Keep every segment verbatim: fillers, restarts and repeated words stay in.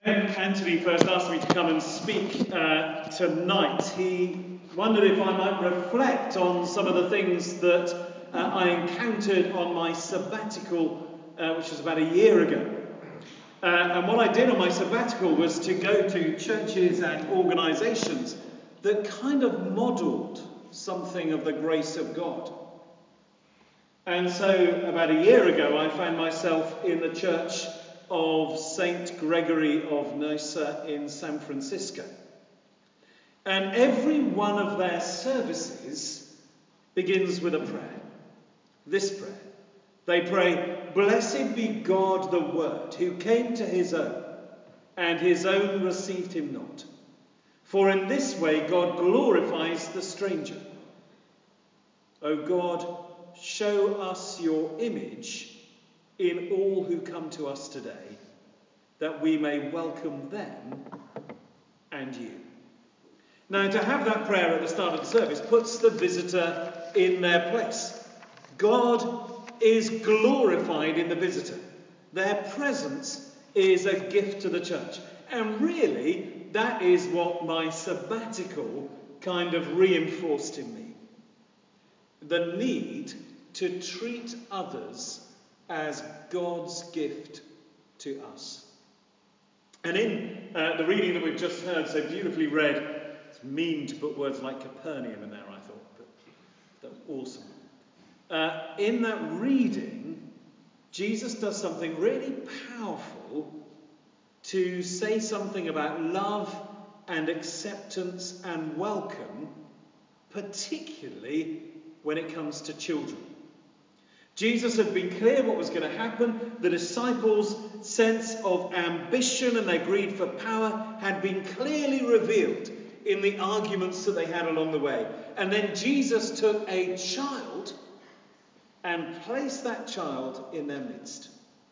Anthony first asked me to come and speak uh, tonight, he wondered if I might reflect on some of the things that uh, I encountered on my sabbatical, uh, which was about a year ago. Uh, and what I did on my sabbatical was to go to churches and organisations that kind of modelled something of the grace of God. And so about a year ago I found myself in the church of Saint Gregory of Nyssa in San Francisco. And every one of their services begins with a prayer. This prayer. They pray, "Blessed be God the Word, who came to his own, and his own received him not. For in this way God glorifies the stranger. O God, show us your image in all who come to us today, that we may welcome them and you." Now, to have that prayer at the start of the service puts the visitor in their place. God is glorified in the visitor. Their presence is a gift to the church. And really, that is what my sabbatical kind of reinforced in me. The need to treat others as God's gift to us. And in uh, the reading that we've just heard, so beautifully read, it's mean to put words like Capernaum in there, I thought, but that was awesome. Uh, in that reading, Jesus does something really powerful to say something about love and acceptance and welcome, particularly when it comes to children. Jesus had been clear what was going to happen. The disciples' sense of ambition and their greed for power had been clearly revealed in the arguments that they had along the way. And then Jesus took a child and placed that child in their midst.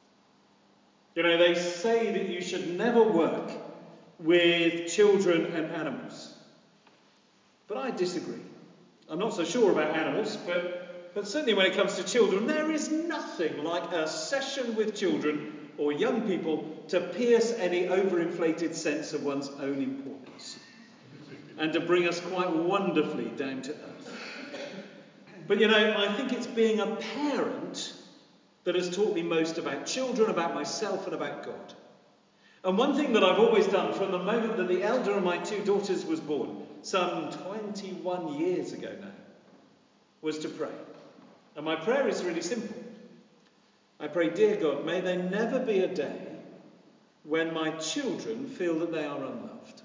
You know, they say that you should never work with children and animals. But I disagree. I'm not so sure about animals, but But certainly when it comes to children, there is nothing like a session with children or young people to pierce any overinflated sense of one's own importance and to bring us quite wonderfully down to earth. But you know, I think it's being a parent that has taught me most about children, about myself and about God. And one thing that I've always done from the moment that the elder of my two daughters was born, some twenty-one years ago now, was to pray. And my prayer is really simple. I pray, "Dear God, may there never be a day when my children feel that they are unloved.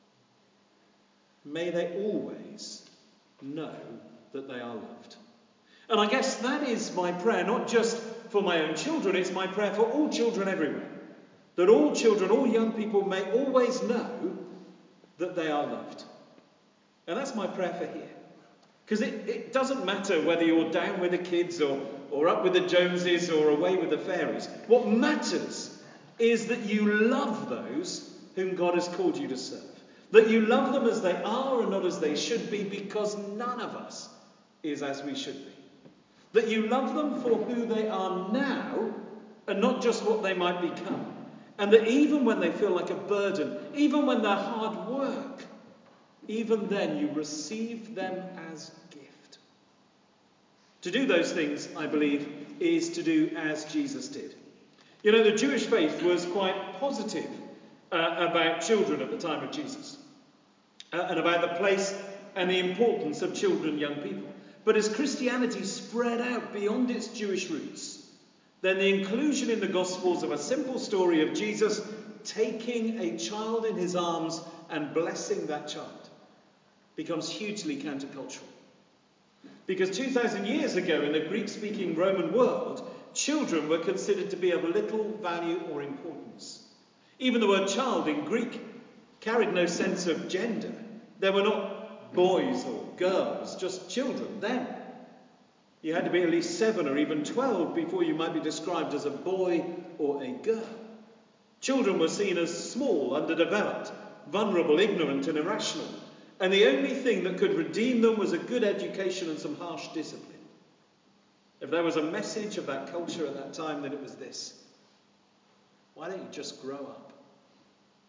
May they always know that they are loved." And I guess that is my prayer, not just for my own children, it's my prayer for all children everywhere. That all children, all young people may always know that they are loved. And that's my prayer for here. Because it, it doesn't matter whether you're down with the kids or, or up with the Joneses or away with the fairies. What matters is that you love those whom God has called you to serve. That you love them as they are and not as they should be, because none of us is as we should be. That you love them for who they are now and not just what they might become. And that even when they feel like a burden, even when they're hard work, even then you receive them as gift. To do those things, I believe, is to do as Jesus did. You know, the Jewish faith was quite positive uh, about children at the time of Jesus. Uh, and about the place and the importance of children and young people. But as Christianity spread out beyond its Jewish roots, then the inclusion in the Gospels of a simple story of Jesus taking a child in his arms and blessing that child becomes hugely countercultural. Because two thousand years ago in the Greek-speaking Roman world, children were considered to be of little value or importance. Even the word child in Greek carried no sense of gender. There were not boys or girls, just children then. You had to be at least seven or even twelve before you might be described as a boy or a girl. Children were seen as small, underdeveloped, vulnerable, ignorant and irrational. And the only thing that could redeem them was a good education and some harsh discipline. If there was a message of that culture at that time, then it was this: why don't you just grow up?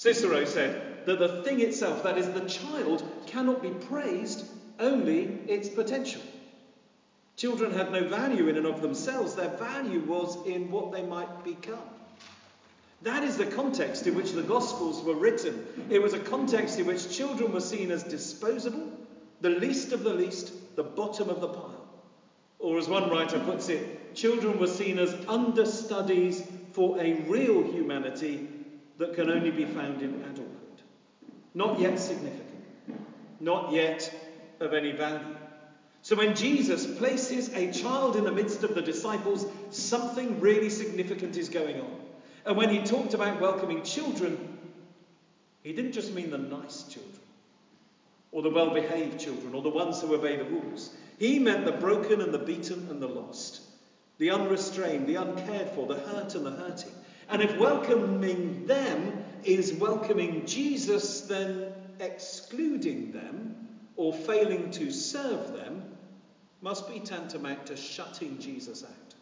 Cicero said that the thing itself, that is the child, cannot be praised, only its potential. Children had no value in and of themselves. Their value was in what they might become. That is the context in which the Gospels were written. It was a context in which children were seen as disposable, the least of the least, the bottom of the pile. Or as one writer puts it, children were seen as understudies for a real humanity that can only be found in adulthood. Not yet significant, not yet of any value. So when Jesus places a child in the midst of the disciples, something really significant is going on. And when he talked about welcoming children, he didn't just mean the nice children, or the well-behaved children, or the ones who obey the rules. He meant the broken and the beaten and the lost, the unrestrained, the uncared for, the hurt and the hurting. And if welcoming them is welcoming Jesus, then excluding them or failing to serve them must be tantamount to shutting Jesus out.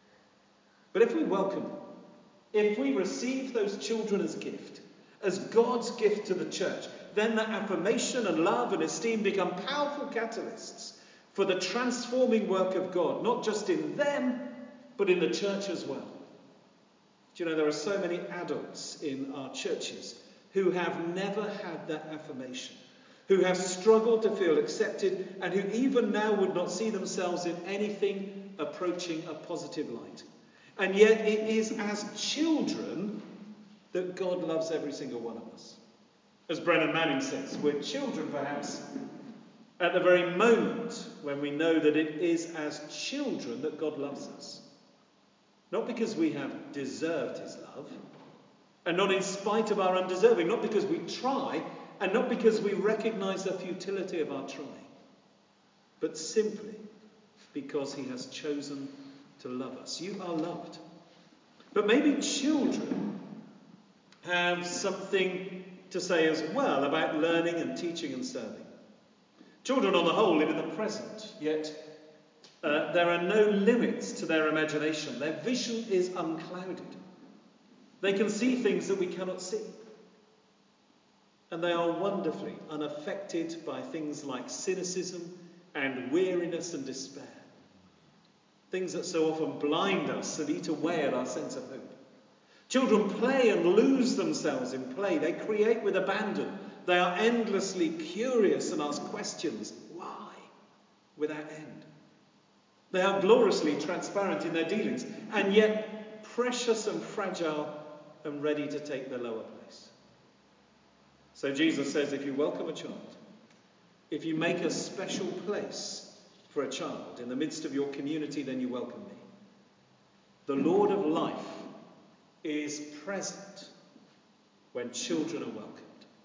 But if we welcome them, if we receive those children as gift, as God's gift to the church, then that affirmation and love and esteem become powerful catalysts for the transforming work of God, not just in them, but in the church as well. Do you know, there are so many adults in our churches who have never had that affirmation, who have struggled to feel accepted, and who even now would not see themselves in anything approaching a positive light. And yet it is as children that God loves every single one of us. As Brennan Manning says, we're children perhaps at the very moment when we know that it is as children that God loves us. Not because we have deserved his love, and not in spite of our undeserving, not because we try, and not because we recognise the futility of our trying, but simply because he has chosen to love us. You are loved. But maybe children have something to say as well about learning and teaching and serving. Children on the whole live in the present, yet uh, there are no limits to their imagination. Their vision is unclouded. They can see things that we cannot see. And they are wonderfully unaffected by things like cynicism and weariness and despair. Things that so often blind us and eat away at our sense of hope. Children play and lose themselves in play. They create with abandon. They are endlessly curious and ask questions. Why? Without end. They are gloriously transparent in their dealings, and yet precious and fragile and ready to take the lower place. So Jesus says, if you welcome a child, if you make a special place for a child in the midst of your community, then you welcome me. The Lord of life is present when children are welcomed.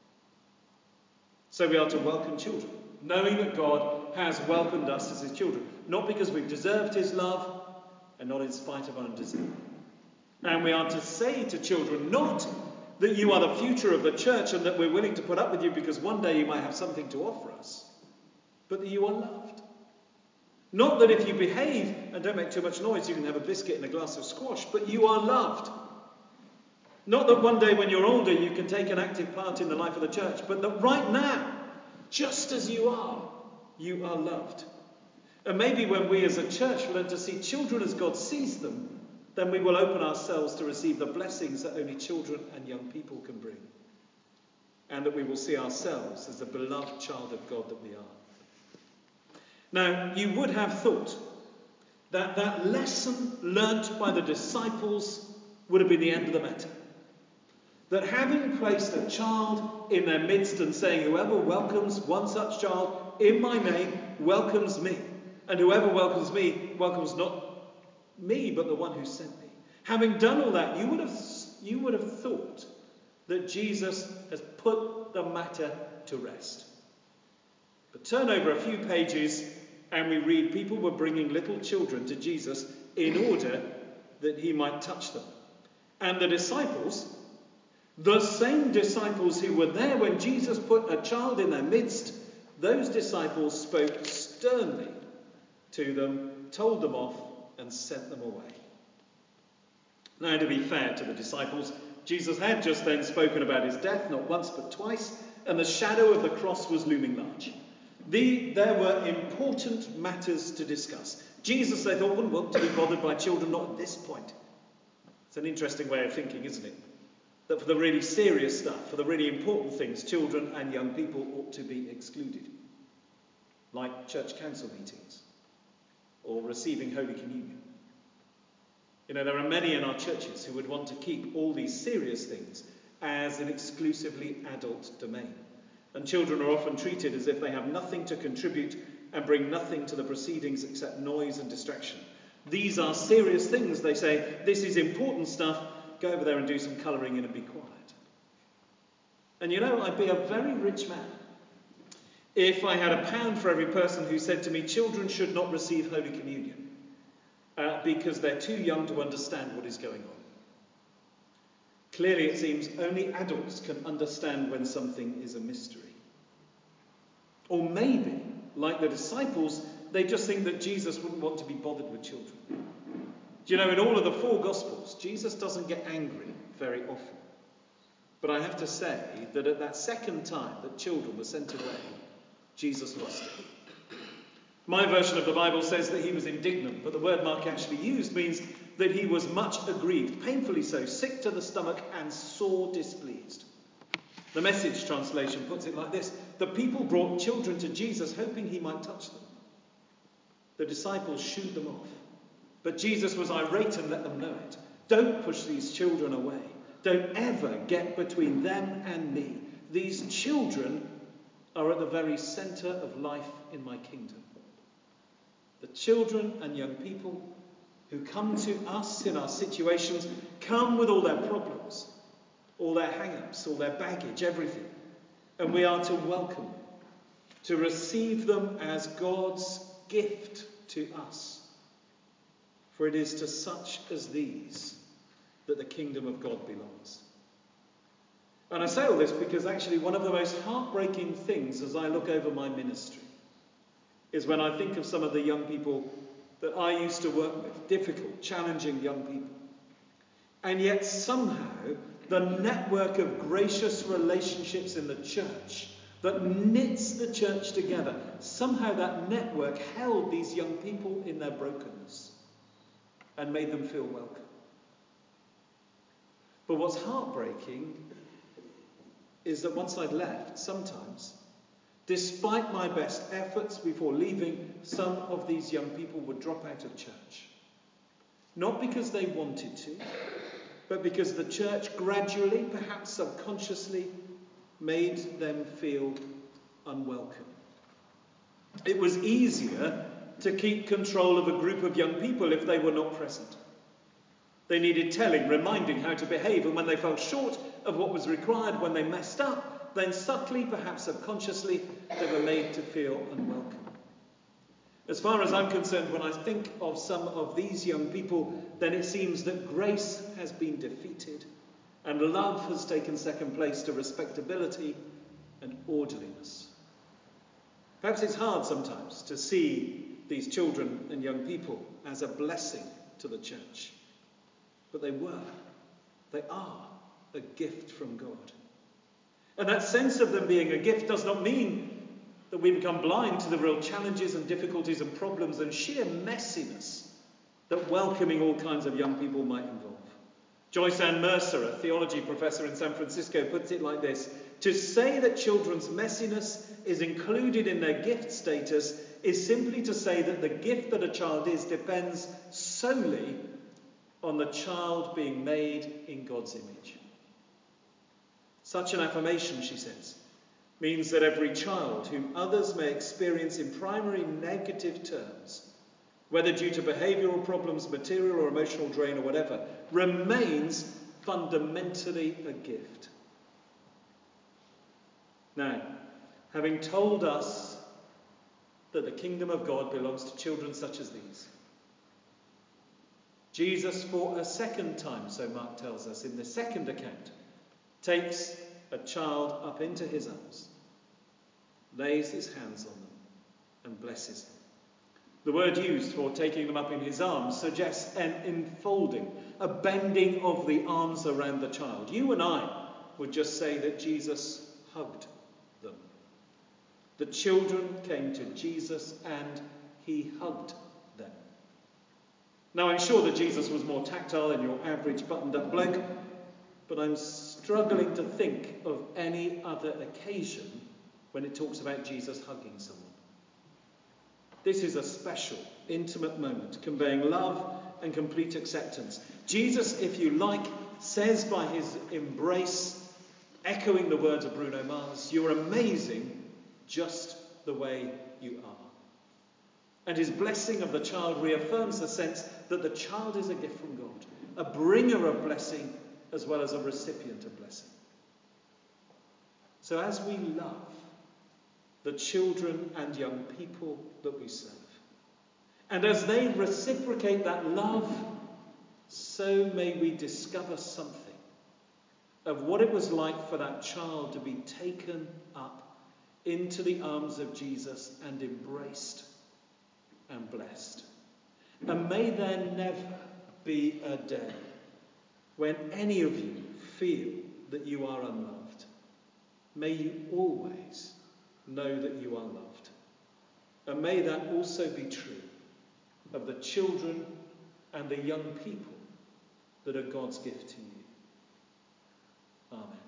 So we are to welcome children, knowing that God has welcomed us as his children, not because we've deserved his love, and not in spite of our undeserving. And we are to say to children, not that you are the future of the church and that we're willing to put up with you because one day you might have something to offer us, but that you are loved. Not that if you behave and don't make too much noise, you can have a biscuit and a glass of squash, but you are loved. Not that one day when you're older you can take an active part in the life of the church, but that right now, just as you are, you are loved. And maybe when we as a church learn to see children as God sees them, then we will open ourselves to receive the blessings that only children and young people can bring. And that we will see ourselves as the beloved child of God that we are. Now, you would have thought that that lesson learnt by the disciples would have been the end of the matter. That having placed a child in their midst and saying, whoever welcomes one such child in my name welcomes me. And whoever welcomes me welcomes not me, but the one who sent me. Having done all that, you would have, you would have thought that Jesus has put the matter to rest. But turn over a few pages and we read people were bringing little children to Jesus in order that he might touch them. And the disciples, the same disciples who were there when Jesus put a child in their midst, those disciples spoke sternly to them, told them off, and sent them away. Now, to be fair to the disciples, Jesus had just then spoken about his death, not once but twice, and the shadow of the cross was looming large. The, there were important matters to discuss. Jesus, they thought, wouldn't want to be bothered by children, not at this point. It's an interesting way of thinking, isn't it? That for the really serious stuff, for the really important things, children and young people ought to be excluded. Like church council meetings or receiving Holy Communion. You know, there are many in our churches who would want to keep all these serious things as an exclusively adult domain. And children are often treated as if they have nothing to contribute and bring nothing to the proceedings except noise and distraction. These are serious things, they say. This is important stuff. Go over there and do some colouring in and be quiet. And you know, I'd be a very rich man if I had a pound for every person who said to me, children should not receive Holy Communion uh, because they're too young to understand what is going on. Clearly, it seems only adults can understand when something is a mystery. Or maybe, like the disciples, they just think that Jesus wouldn't want to be bothered with children. Do you know, in all of the four Gospels, Jesus doesn't get angry very often. But I have to say that at that second time that children were sent away, Jesus lost it. My version of the Bible says that he was indignant, but the word Mark actually used means that he was much aggrieved, painfully so, sick to the stomach and sore displeased. The Message translation puts it like this: the people brought children to Jesus hoping he might touch them. The disciples shooed them off, but Jesus was irate and let them know it. Don't push these children away. Don't ever get between them and me. These children are at the very centre of life in my kingdom. The children and young people who come to us in our situations come with all their problems, all their hang-ups, all their baggage, everything. And we are to welcome them, to receive them as God's gift to us. For it is to such as these that the kingdom of God belongs. And I say all this because actually one of the most heartbreaking things as I look over my ministry is when I think of some of the young people that I used to work with, difficult, challenging young people. And yet somehow the network of gracious relationships in the church that knits the church together, somehow that network held these young people in their brokenness and made them feel welcome. But what's heartbreaking is that once I'd left, sometimes, despite my best efforts before leaving, some of these young people would drop out of church. Not because they wanted to, but because the church gradually, perhaps subconsciously, made them feel unwelcome. It was easier to keep control of a group of young people if they were not present. They needed telling, reminding how to behave, and when they fell short of what was required, when they messed up, then subtly, perhaps subconsciously, they were made to feel unwelcome. As far as I'm concerned, when I think of some of these young people, then it seems that grace has been defeated and love has taken second place to respectability and orderliness. Perhaps it's hard sometimes to see these children and young people as a blessing to the church. But they were, they are a gift from God. And that sense of them being a gift does not mean that we become blind to the real challenges and difficulties and problems and sheer messiness that welcoming all kinds of young people might involve. Joyce Ann Mercer, a theology professor in San Francisco, puts it like this: to say that children's messiness is included in their gift status is simply to say that the gift that a child is depends solely on the child being made in God's image. Such an affirmation, she says, means that every child whom others may experience in primary negative terms, whether due to behavioural problems, material or emotional drain or whatever, remains fundamentally a gift. Now, having told us that the kingdom of God belongs to children such as these, Jesus, for a second time, so Mark tells us in the second account, takes a child up into his arms, lays his hands on them, and blesses them. The word used for taking them up in his arms suggests an enfolding, a bending of the arms around the child. You and I would just say that Jesus hugged them. The children came to Jesus and he hugged them. Now, I'm sure that Jesus was more tactile than your average buttoned-up bloke, but I'm struggling to think of any other occasion when it talks about Jesus hugging someone. This is a special, intimate moment, conveying love and complete acceptance. Jesus, if you like, says by his embrace, echoing the words of Bruno Mars, "You're amazing just the way you are." And his blessing of the child reaffirms the sense that the child is a gift from God, a bringer of blessing as well as a recipient of blessing. So as we love the children and young people that we serve, and as they reciprocate that love, so may we discover something of what it was like for that child to be taken up into the arms of Jesus and embraced and blessed. And may there never be a day when any of you feel that you are unloved. May you always know that you are loved. And may that also be true of the children and the young people that are God's gift to you. Amen.